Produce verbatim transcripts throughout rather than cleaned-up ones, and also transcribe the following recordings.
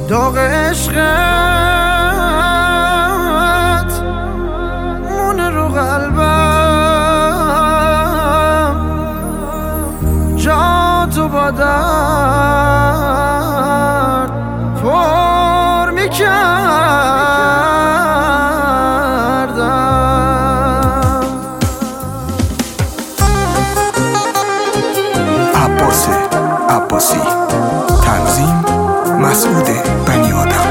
داغ عشقت مونه رو قلبم، جا تو با درد پر میکردم. عباس عباسی، تنظیم مسعود بنی آدم.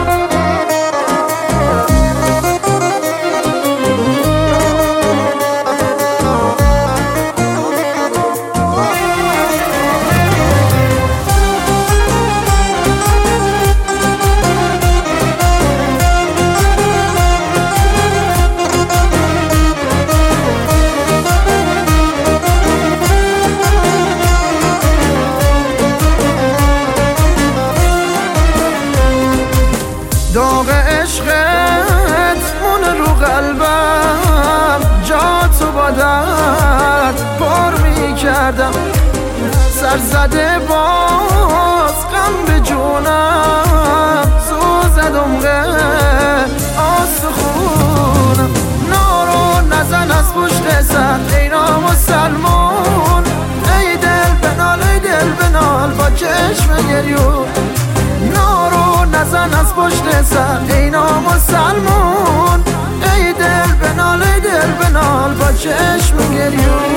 داغ عشقت مونه رو قلبم، جا تو با درد پر میکردم. سر زده باز غم به جونم، سوزد عمقه آسخونم. نارو نزن از پشت سر ای نامسلمون، ای دل بنال ای دل بنال با چشم گریون. نارو نزن از پشت سر ای نامسلمون، ای دل بنال ای دل بنال با چشم گریون.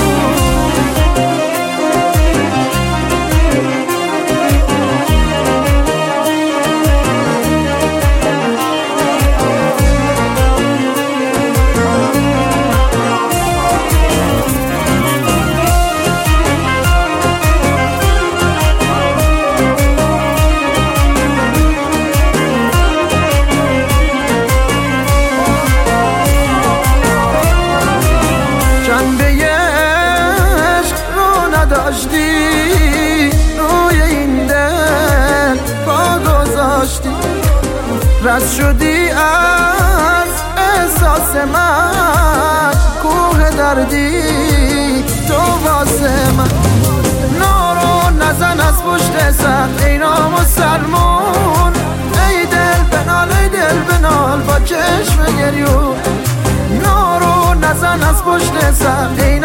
داشتی روی این دل پا گذاشتی، رد شدی از احساس من، کوه دردی تو واسه من. نارو نزن از پشت سر ای نامسلمون، ای دل بنال ای دل بنال با چشم گریون. نارو نزن از پشت سر ای